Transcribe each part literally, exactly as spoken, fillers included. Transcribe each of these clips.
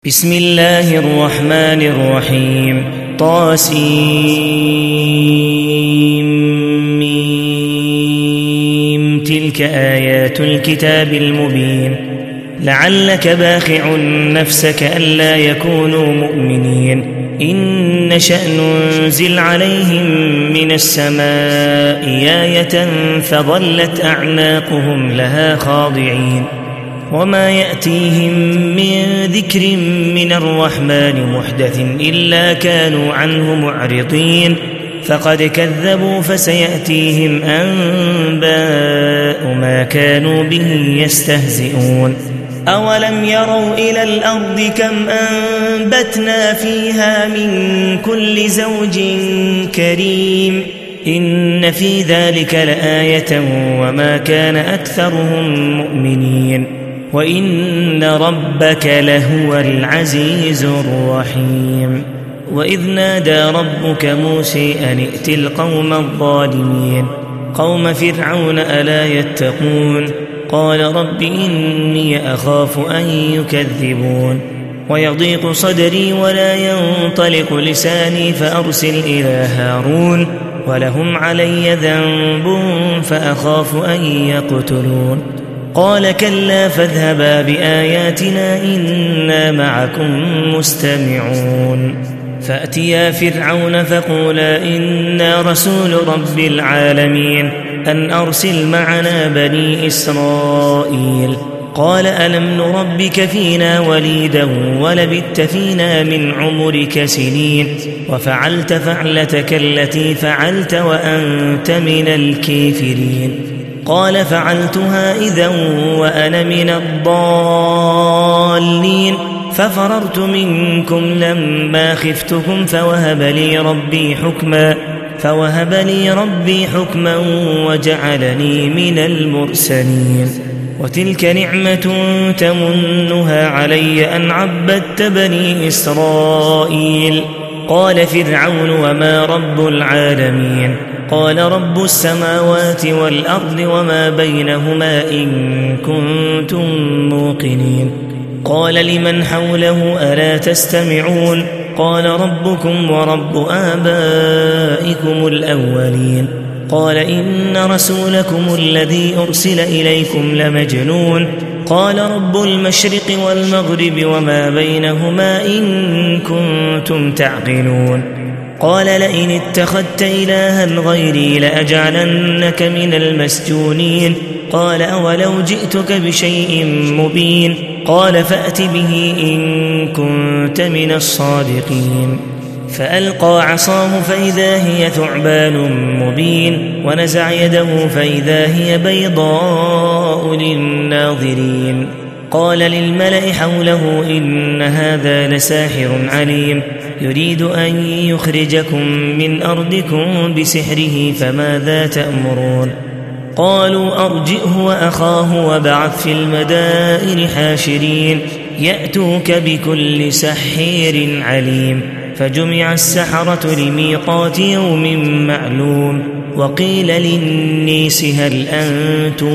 بسم الله الرحمن الرحيم طاسيم تلك آيات الكتاب المبين لعلك باخع نفسك ألا يكونوا مؤمنين إن نشأ ننزل عليهم من السماء آية فظلت أعناقهم لها خاضعين وما يأتيهم من ذكر من الرحمن محدث إلا كانوا عنه معرضين فقد كذبوا فسيأتيهم أنباء ما كانوا به يستهزئون أولم يروا إلى الأرض كم أنبتنا فيها من كل زوج كريم إن في ذلك لآية وما كان أكثرهم مؤمنين وإن ربك لهو العزيز الرحيم وإذ نادى ربك موسى أن ائت القوم الظالمين قوم فرعون ألا يتقون قال رب إني أخاف أن يكذبون ويضيق صدري ولا ينطلق لساني فأرسل إلى هارون ولهم علي ذنب فأخاف أن يقتلون قال كلا فاذهبا بآياتنا إنا معكم مستمعون فأتيا فرعون فقولا إنا رسول رب العالمين أن أرسل معنا بني إسرائيل قال ألم نربك فينا وليدا ولبثت فينا من عمرك سنين وفعلت فعلتك التي فعلت وأنت من الكافرين قال فعلتها إذا وأنا من الضالين ففررت منكم لما خفتكم فوهب لي ربي حكما فوهب لي ربي حكما وجعلني من المرسلين وتلك نعمة تمنها علي أن عبدت بني إسرائيل قال فرعون وما رب العالمين قال رب السماوات والأرض وما بينهما إن كنتم موقنين قال لمن حوله ألا تستمعون قال ربكم ورب آبائكم الأولين قال إن رسولكم الذي أرسل إليكم لمجنون قال رب المشرق والمغرب وما بينهما إن كنتم تعقلون قال لئن اتخذت إلها غيري لأجعلنك من المسجونين قال أولو جئتك بشيء مبين قال فأت به إن كنت من الصادقين فألقى عصاه فإذا هي ثعبان مبين ونزع يده فإذا هي بيضاء للناظرين قال للملأ حوله إن هذا لساحر عليم يريد أن يخرجكم من أرضكم بسحره فماذا تأمرون قالوا أرجئه وأخاه وابعث في المدائن حاشرين يأتوك بكل سحير عليم فجمع السحرة لميقات يوم معلوم وقيل للناس هل أنتم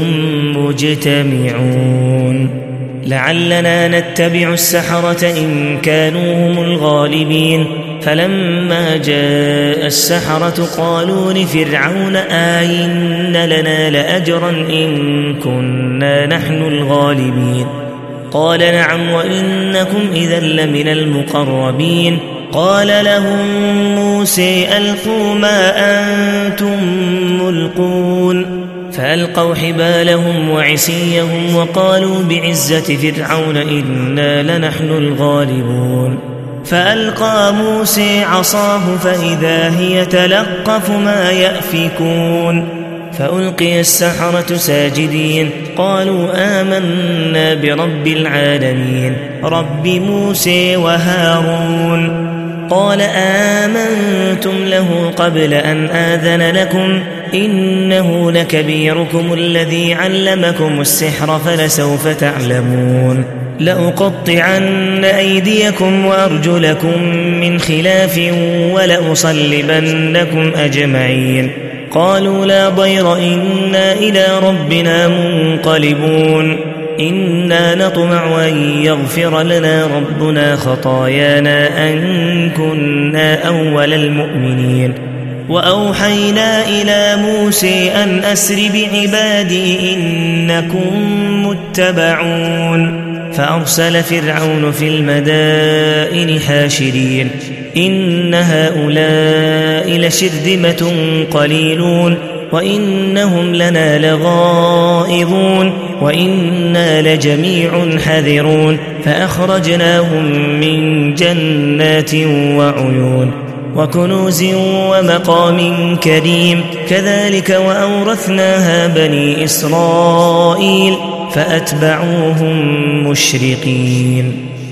مجتمعون لعلنا نتبع السحرة إن كانوا هم الغالبين فلما جاء السحرة قالوا لفرعون آئن لنا لأجرا إن كنا نحن الغالبين قال نعم وإنكم إذا لمن المقربين قال لهم موسى ألقوا ما أنتم ملقون فألقوا حبالهم وعصيهم وقالوا بعزة فرعون إنا لنحن الغالبون فألقى موسى عصاه فإذا هي تلقف ما يأفكون فألقي السحرة ساجدين قالوا آمنا برب العالمين رب موسى وهارون قال آمنتم له قبل أن آذن لكم إنه لكبيركم الذي علمكم السحر فلسوف تعلمون لأقطعن أيديكم وأرجلكم من خلاف ولأصلبنكم أجمعين قالوا لا ضير إنا إلى ربنا منقلبون إنا نطمع أن يغفر لنا ربنا خطايانا أن كنا أول المؤمنين وأوحينا إلى موسى أن أسر بعبادي إنكم متبعون فأرسل فرعون في المدائن حاشرين إن هؤلاء لشرذمة قليلون وإنهم لنا لغائظون وإنا لجميع حذرون فأخرجناهم من جنات وعيون وكنوز ومقام كريم كذلك وأورثناها بني إسرائيل فأتبعوهم مشرقين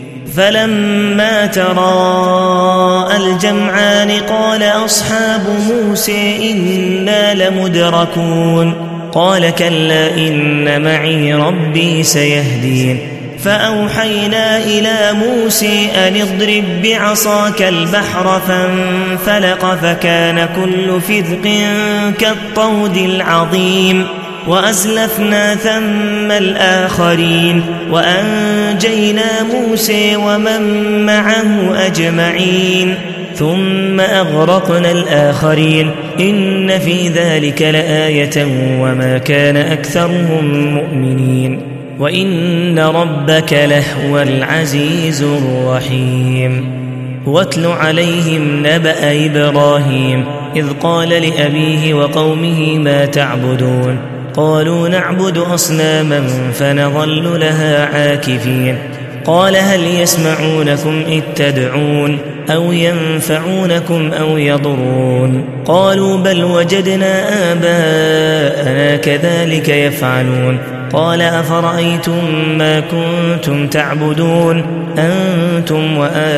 فلما تراءى الجمعان قال أصحاب موسى إنا لمدركون قال كلا إن معي ربي سيهدين فأوحينا إلى موسى أن اضرب بعصاك البحر فانفلق فكان كل فرق كالطود العظيم وأزلفنا ثم الآخرين وأنجينا موسى ومن معه أجمعين ثم أغرقنا الآخرين إن في ذلك لآية وما كان أكثرهم مؤمنين وإن ربك لهو العزيز الرحيم واتل عليهم نبأ إبراهيم إذ قال لأبيه وقومه ما تعبدون قالوا نعبد أصناما فنظل لها عاكفين قال هل يسمعونكم إذ تدعون أو ينفعونكم أو يضرون قالوا بل وجدنا آباءنا كذلك يفعلون قال أفرأيتم ما كنتم تعبدون أنتم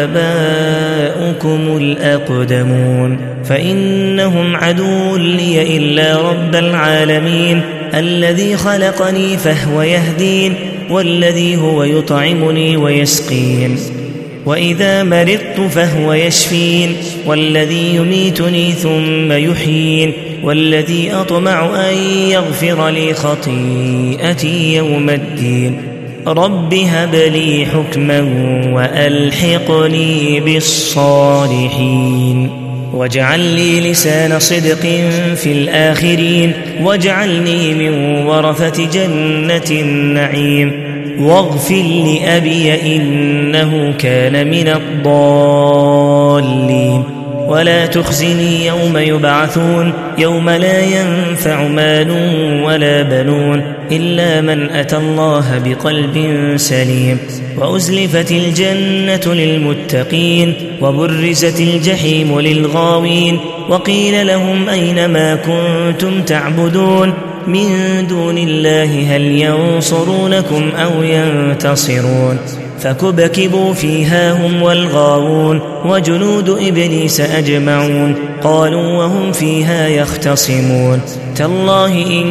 وآباؤكم الأقدمون فإنهم عدو لي إلا رب العالمين الذي خلقني فهو يهدين والذي هو يطعمني ويسقين وإذا مرضت فهو يشفين والذي يميتني ثم يحيين والذي أطمع أن يغفر لي خطيئتي يوم الدين رب هب لي حكما وألحقني بالصالحين واجعل لي لسان صدق في الآخرين واجعلني من ورثة جنة النعيم واغفر لأبي إنه كان من الضالين ولا تخزني يوم يبعثون يوم لا ينفع مال ولا بنون إلا من أتى الله بقلب سليم وأزلفت الجنة للمتقين وبرزت الجحيم للغاوين وقيل لهم أين ما كنتم تعبدون من دون الله هل ينصرونكم أو ينتصرون فكبكبوا فيها هم والغاوون وجنود إبليس أجمعون قالوا وهم فيها يختصمون تالله إن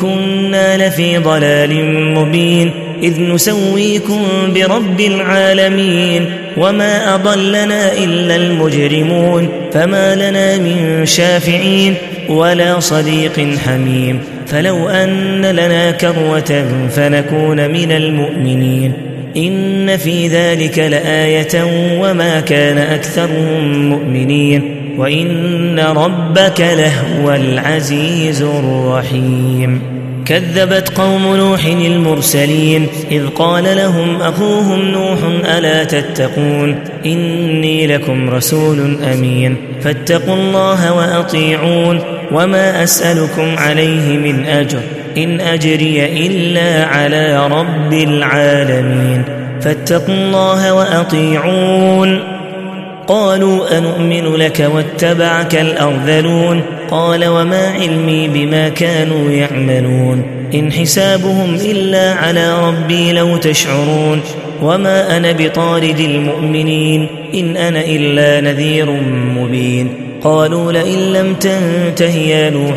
كنا لفي ضلال مبين إذ نسويكم برب العالمين وما أضلنا إلا المجرمون فما لنا من شافعين ولا صديق حميم فلو أن لنا كروة فنكون من المؤمنين إن في ذلك لآية وما كان أكثرهم مؤمنين وإن ربك لهو العزيز الرحيم كذبت قوم نوح المرسلين إذ قال لهم أخوهم نوح ألا تتقون إني لكم رسول أمين فاتقوا الله وأطيعون وما أسألكم عليه من أجر إن أجري إلا على رب العالمين فاتقوا الله وأطيعون قالوا أنؤمن لك واتبعك الأرذلون قال وما علمي بما كانوا يعملون إن حسابهم إلا على ربي لو تشعرون وما أنا بطارد المؤمنين إن أنا إلا نذير مبين قالوا لئن لم تنته يا نوح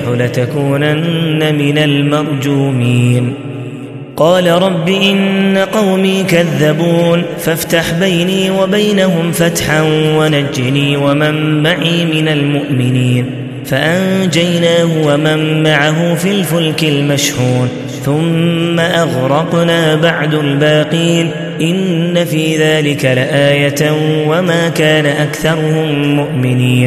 لتكونن من المرجومين قال رب إن قومي كذبون فافتح بيني وبينهم فتحا ونجني ومن معي من المؤمنين فأنجيناه ومن معه في الفلك المشحون ثم أغرقنا بعد الباقين إن في ذلك لآية وما كان أكثرهم مؤمنين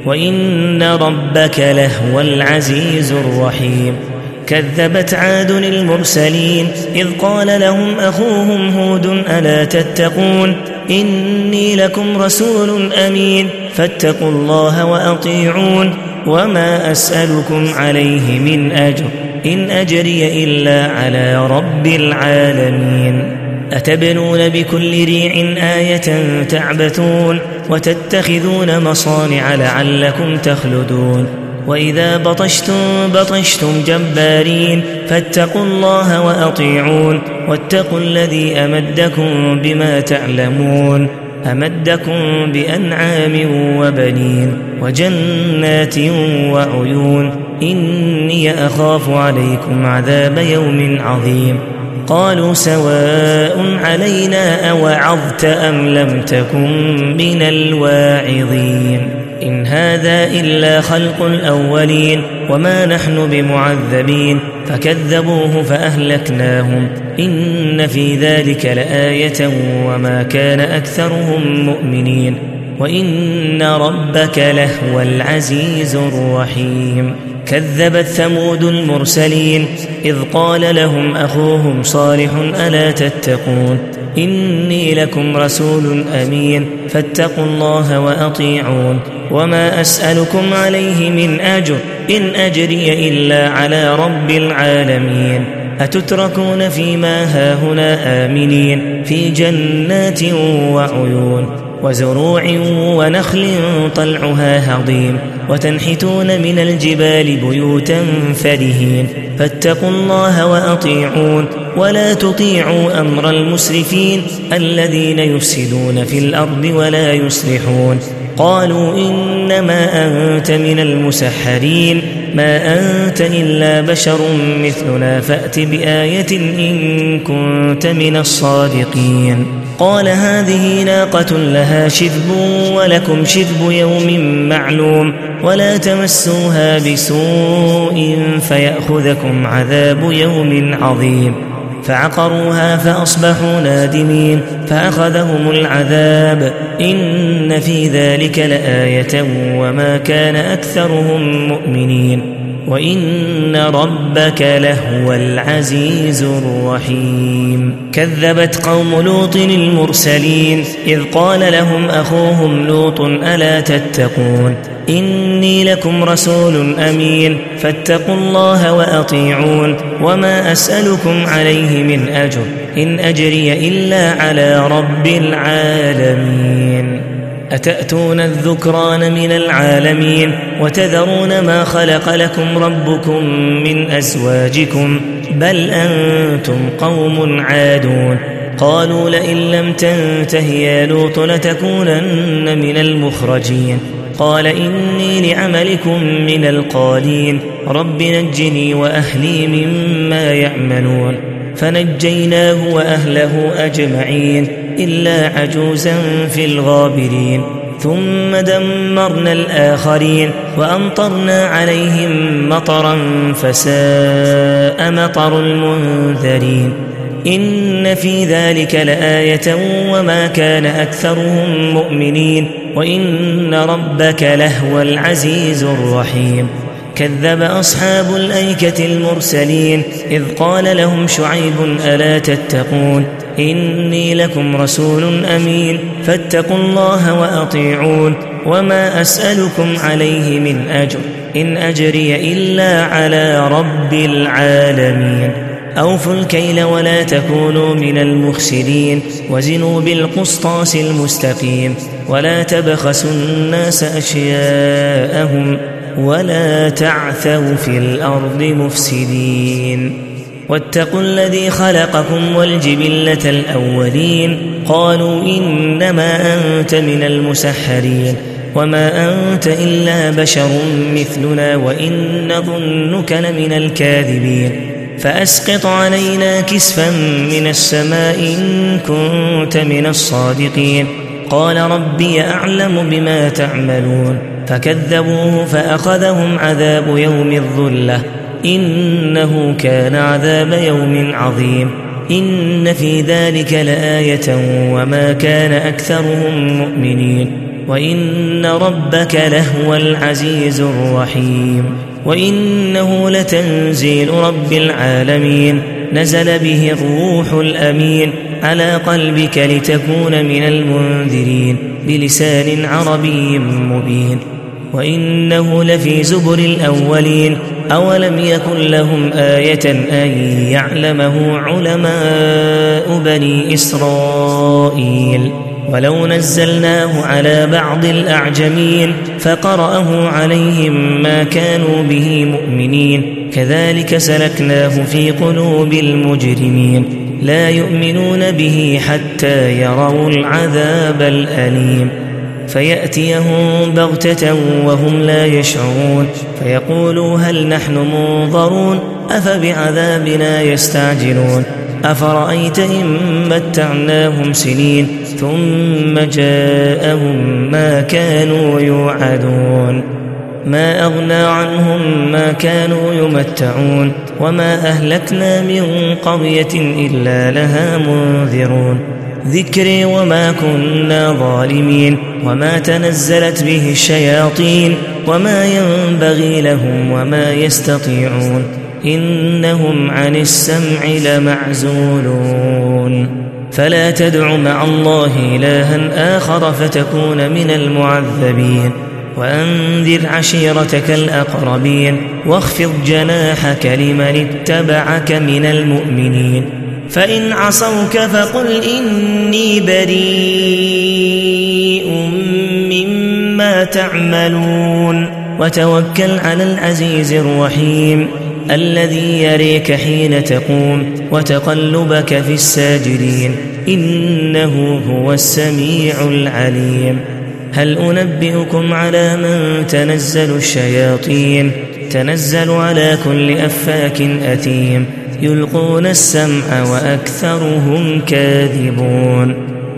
وإن ربك لهو العزيز الرحيم كذبت عاد المرسلين إذ قال لهم أخوهم هود ألا تتقون إني لكم رسول أمين فاتقوا الله وأطيعون وما أسألكم عليه من أجر إن أجري إلا على رب العالمين أتبنون بكل ريع آية تعبثون وتتخذون مصانع لعلكم تخلدون وإذا بطشتم بطشتم جبارين فاتقوا الله وأطيعون واتقوا الذي أمدكم بما تعلمون أمدكم بأنعام وبنين وجنات وعيون إني أخاف عليكم عذاب يوم عظيم قالوا سواء علينا أوعظت أم لم تكن من الواعظين إن هذا إلا خلق الأولين وما نحن بمعذبين فكذبوه فأهلكناهم إن في ذلك لآية وما كان أكثرهم مؤمنين وإن ربك لهو العزيز الرحيم كذبت ثمود المرسلين إذ قال لهم أخوهم صالح ألا تتقون إني لكم رسول أمين فاتقوا الله وأطيعون وما أسألكم عليه من أجر إن أجري إلا على رب العالمين أتتركون فيما هاهنا آمنين في جنات وعيون وزروع ونخل طلعها هضيم وتنحتون من الجبال بيوتا فرهين فاتقوا الله وأطيعون ولا تطيعوا أمر المسرفين الذين يفسدون في الأرض ولا يصلحون قالوا إنما أنت من المسحرين ما أنت إلا بشر مثلنا فأت بآية إن كنت من الصادقين قال هذه ناقة لها شذب ولكم شذب يوم معلوم ولا تمسوها بسوء فيأخذكم عذاب يوم عظيم فعقروها فأصبحوا نادمين فأخذهم العذاب إن في ذلك لآية وما كان أكثرهم مؤمنين وإن ربك لهو العزيز الرحيم كذبت قوم لوط المرسلين إذ قال لهم أخوهم لوط ألا تتقون إني لكم رسول أمين فاتقوا الله وأطيعون وما أسألكم عليه من أجر إن أجري إلا على رب العالمين أتأتون الذكران من العالمين وتذرون ما خلق لكم ربكم من أزواجكم بل أنتم قوم عادون قالوا لئن لم تنته يا لوط لتكونن من المخرجين قال إني لعملكم من القالين رب نجني وأهلي مما يعملون فنجيناه وأهله أجمعين إلا عجوزا في الغابرين ثم دمرنا الآخرين وأمطرنا عليهم مطرا فساء مطر المنذرين إن في ذلك لآية وما كان أكثرهم مؤمنين وإن ربك لهو العزيز الرحيم كذب أصحاب الأيكة المرسلين إذ قال لهم شعيب ألا تتقون إني لكم رسول أمين فاتقوا الله وأطيعون وما أسألكم عليه من أجر إن أجري إلا على رب العالمين أوفوا الكيل ولا تكونوا من المخسرين وزنوا بالقسطاس المستقيم ولا تبخسوا الناس أشياءهم ولا تعثوا في الأرض مفسدين واتقوا الذي خلقكم والجبلة الأولين قالوا إنما أنت من المسحرين وما أنت إلا بشر مثلنا وإن نظنك لمن الكاذبين فأسقط علينا كسفا من السماء إن كنت من الصادقين قال ربي أعلم بما تعملون فكذبوه فأخذهم عذاب يوم الظلة إنه كان عذاب يوم عظيم إن في ذلك لآية وما كان أكثرهم مؤمنين وإن ربك لهو العزيز الرحيم وإنه لتنزيل رب العالمين نزل به الروح الأمين على قلبك لتكون من المنذرين بلسان عربي مبين وإنه لفي زبر الأولين أولم يكن لهم آية أن يعلمه علماء بني إسرائيل ولو نزلناه على بعض الأعجمين فقرأه عليهم ما كانوا به مؤمنين كذلك سلكناه في قلوب المجرمين لا يؤمنون به حتى يروا العذاب الأليم فيأتيهم بغتة وهم لا يشعرون فيقولوا هل نحن منظرون أفبعذابنا يستعجلون أفرأيت إن متعناهم سنين ثم جاءهم ما كانوا يوعدون ما أغنى عنهم ما كانوا يمتعون وما أهلكنا من قرية إلا لها منذرون ذكري وما كنا ظالمين وما تنزلت به الشياطين وما ينبغي لهم وما يستطيعون إنهم عن السمع لمعزولون فلا تدع مع الله إلها آخر فتكون من المعذبين وأنذر عشيرتك الأقربين واخفض جناحك لمن اتبعك من المؤمنين فإن عصوك فقل إني بريء مما تعملون وتوكل على العزيز الرحيم الذي يريك حين تقوم وتقلبك في الساجدين إنه هو السميع العليم هل أنبئكم على من تنزل الشياطين تنزل على كل أفاك أثيم يلقون السمع وأكثرهم كاذبون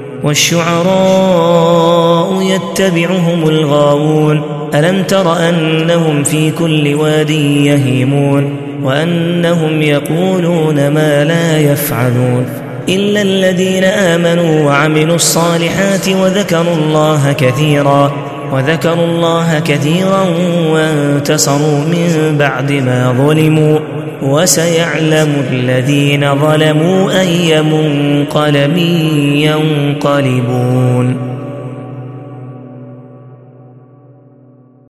والشعراء يتبعهم الغاوون ألم تر أنهم في كل واد يهيمون وأنهم يقولون ما لا يفعلون إلا الذين آمنوا وعملوا الصالحات وذكروا الله كثيرا وذكروا الله كثيرا وانتصروا من بعد ما ظلموا وسيعلم الذين ظلموا أي منقلب ينقلبون